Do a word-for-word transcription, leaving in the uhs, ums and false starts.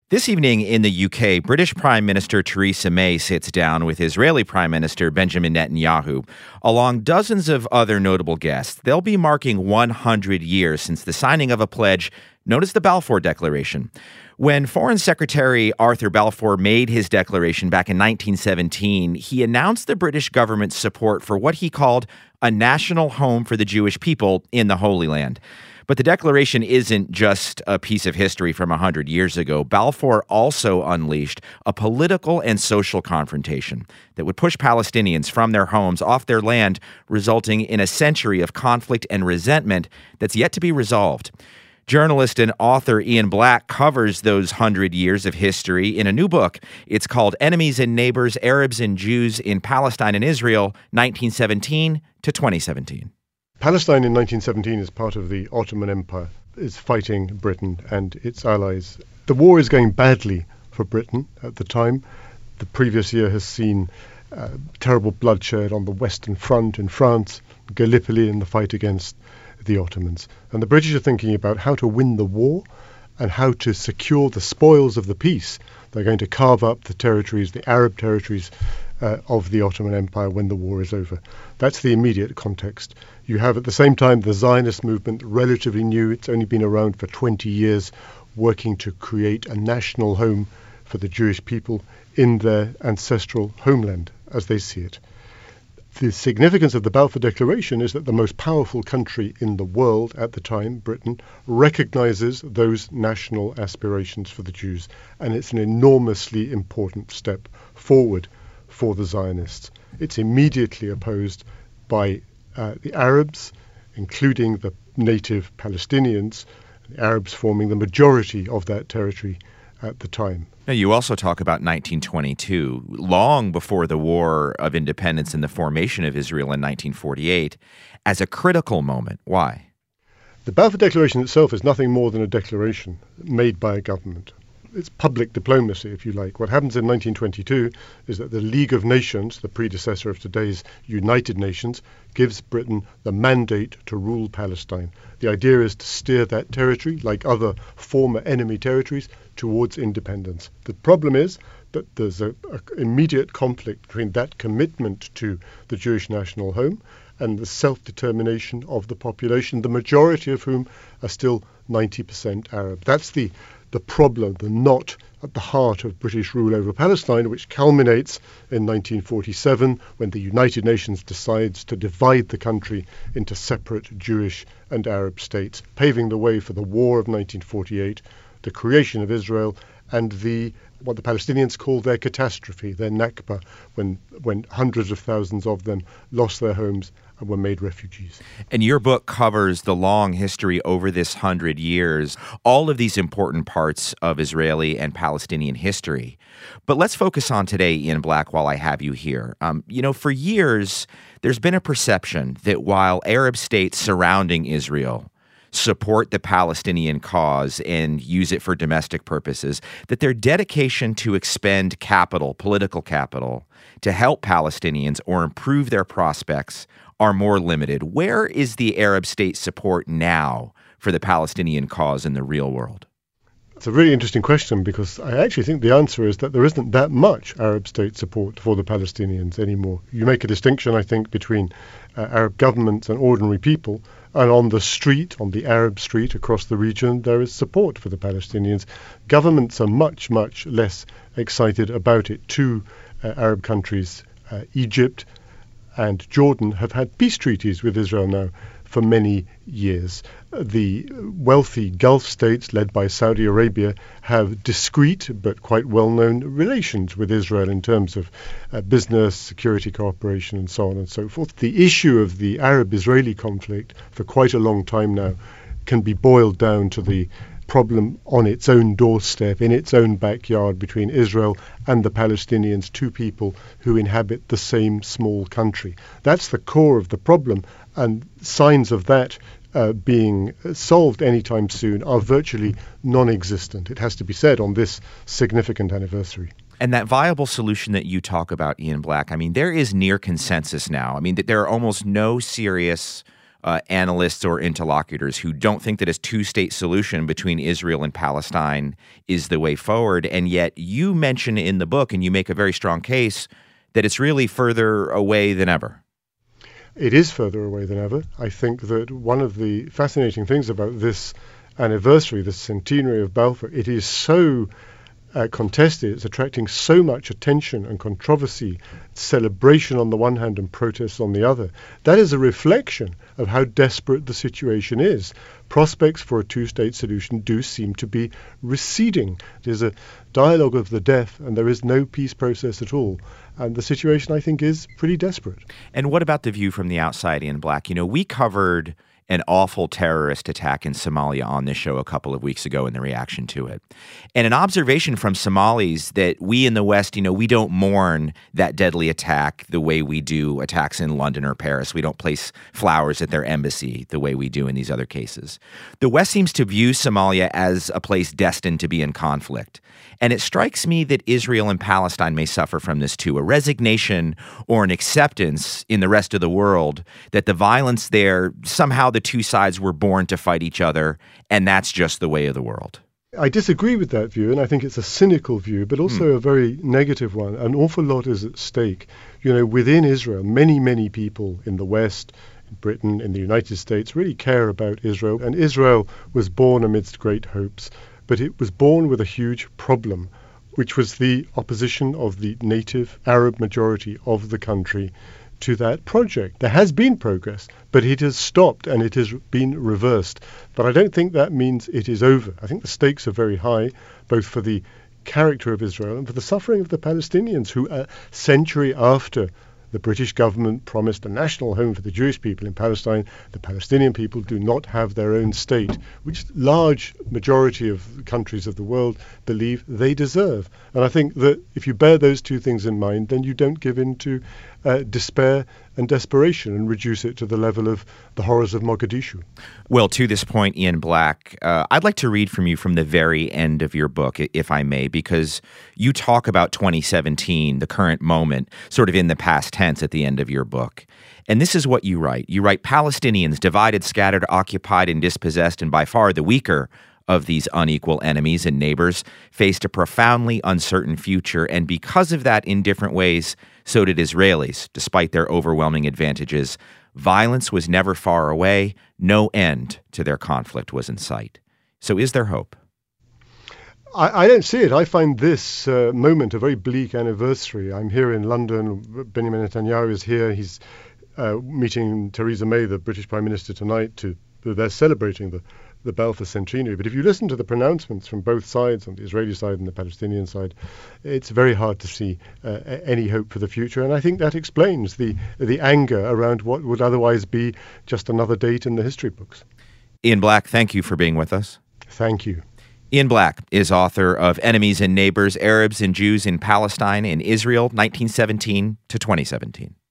This evening in the U K, British Prime Minister Theresa May sits down with Israeli Prime Minister Benjamin Netanyahu, along dozens of other notable guests. They'll be marking one hundred years since the signing of a pledge known as the Balfour Declaration. When Foreign Secretary Arthur Balfour made his declaration back in nineteen seventeen, he announced the British government's support for what he called a national home for the Jewish people in the Holy Land. But the declaration isn't just a piece of history from one hundred years ago. Balfour also unleashed a political and social confrontation that would push Palestinians from their homes, off their land, resulting in a century of conflict and resentment that's yet to be resolved. Journalist and author Ian Black covers those hundred years of history in a new book. It's called Enemies and Neighbors, Arabs and Jews in Palestine and Israel, nineteen seventeen to twenty seventeen. Palestine in nineteen seventeen, as part of the Ottoman Empire, is fighting Britain and its allies. The war is going badly for Britain at the time. The previous year has seen uh, terrible bloodshed on the Western Front in France, Gallipoli in the fight against the Ottomans. And the British are thinking about how to win the war and how to secure the spoils of the peace. They're going to carve up the territories, the Arab territories uh, of the Ottoman Empire when the war is over. That's the immediate context. You have at the same time the Zionist movement, relatively new. It's only been around for twenty years, working to create a national home for the Jewish people in their ancestral homeland, as they see it. The significance of the Balfour Declaration is that the most powerful country in the world at the time, Britain, recognizes those national aspirations for the Jews, and it's an enormously important step forward for the Zionists. It's immediately opposed by uh, the Arabs, including the native Palestinians, the Arabs forming the majority of that territory at the time. Now, you also talk about nineteen twenty-two, long before the War of Independence and the formation of Israel in nineteen forty-eight, as a critical moment. Why? The Balfour Declaration itself is nothing more than a declaration made by a government. It's public diplomacy, if you like. What happens in nineteen twenty-two is that the League of Nations, the predecessor of today's United Nations, gives Britain the mandate to rule Palestine. The idea is to steer that territory, like other former enemy territories, towards independence. The problem is that there's an immediate conflict between that commitment to the Jewish national home and the self-determination of the population, the majority of whom are still ninety percent Arab. That's the the problem, the knot at the heart of British rule over Palestine, which culminates in nineteen forty-seven when the United Nations decides to divide the country into separate Jewish and Arab states, paving the way for the War of nineteen forty-eight, the creation of Israel, and the what the Palestinians call their catastrophe, their Nakba, when when hundreds of thousands of them lost their homes and were made refugees. And your book covers the long history over this hundred years, all of these important parts of Israeli and Palestinian history. But let's focus on today, Ian Black, while I have you here. Um, you know, for years, there's been a perception that while Arab states surrounding Israel support the Palestinian cause and use it for domestic purposes, that their dedication to expend capital, political capital, to help Palestinians or improve their prospects are more limited. Where is the Arab state support now for the Palestinian cause in the real world? It's a really interesting question, because I actually think the answer is that there isn't that much Arab state support for the Palestinians anymore. You make a distinction, I think, between uh, Arab governments and ordinary people, and on the street, on the Arab street across the region, there is support for the Palestinians. Governments are much, much less excited about it. Two uh, Arab countries, uh, Egypt and Jordan, have had peace treaties with Israel now for many years. The wealthy Gulf states, led by Saudi Arabia, have discreet but quite well-known relations with Israel in terms of uh, business, security cooperation, and so on and so forth. The issue of the Arab-Israeli conflict for quite a long time now can be boiled down to the problem on its own doorstep, in its own backyard, between Israel and the Palestinians, two people who inhabit the same small country. That's the core of the problem, and signs of that uh, being solved anytime soon are virtually non-existent. It has to be said on this significant anniversary. And that viable solution that you talk about, Ian Black, I mean, there is near consensus now. I mean, there are almost no serious uh, analysts or interlocutors who don't think that a two-state solution between Israel and Palestine is the way forward. And yet you mention in the book, and you make a very strong case, that it's really further away than ever. It is further away than ever. I think that one of the fascinating things about this anniversary, the centenary of Balfour, it is so uh, contested, it's attracting so much attention and controversy, celebration on the one hand and protests on the other. That is a reflection of how desperate the situation is. Prospects for a two-state solution do seem to be receding. There's a dialogue of the death, and there is no peace process at all. And the situation, I think, is pretty desperate. And what about the view from the outside, Ian Black? You know, we covered an awful terrorist attack in Somalia on this show a couple of weeks ago in the reaction to it. And an observation from Somalis that we in the West, you know, we don't mourn that deadly attack the way we do attacks in London or Paris. We don't place flowers at their embassy the way we do in these other cases. The West seems to view Somalia as a place destined to be in conflict. And it strikes me that Israel and Palestine may suffer from this too, a resignation or an acceptance in the rest of the world that the violence there, somehow the two sides were born to fight each other, and that's just the way of the world. I disagree with that view, and I think it's a cynical view, but also hmm. a very negative one. An awful lot is at stake. You know, within Israel, many, many people in the West, in Britain, in the United States, really care about Israel. And Israel was born amidst great hopes, but it was born with a huge problem, which was the opposition of the native Arab majority of the country to that project. There has been progress, but it has stopped and it has been reversed. But I don't think that means it is over. I think the stakes are very high, both for the character of Israel and for the suffering of the Palestinians, who a century after the British government promised a national home for the Jewish people in Palestine, the Palestinian people do not have their own state, which large majority of countries of the world believe they deserve. And I think that if you bear those two things in mind, then you don't give in to uh, despair and desperation and reduce it to the level of the horrors of Mogadishu. Well, to this point, Ian Black, uh, I'd like to read from you from the very end of your book, if I may, because you talk about twenty seventeen, the current moment, sort of in the past tense at the end of your book. And this is what you write. You write, Palestinians, divided, scattered, occupied, and dispossessed, and by far the weaker of these unequal enemies and neighbors, faced a profoundly uncertain future, and because of that, in different ways, so did Israelis, despite their overwhelming advantages. Violence was never far away. No end to their conflict was in sight. So is there hope? I, I don't see it. I find this uh, moment a very bleak anniversary. I'm here in London. Benjamin Netanyahu is here. He's uh, meeting Theresa May, the British Prime Minister, tonight. To they're celebrating the the Balfour centenary. But if you listen to the pronouncements from both sides, on the Israeli side and the Palestinian side, it's very hard to see uh, any hope for the future. And I think that explains the the anger around what would otherwise be just another date in the history books. Ian Black, thank you for being with us. Thank you. Ian Black is author of Enemies and Neighbors, Arabs and Jews in Palestine and Israel, nineteen seventeen to twenty seventeen.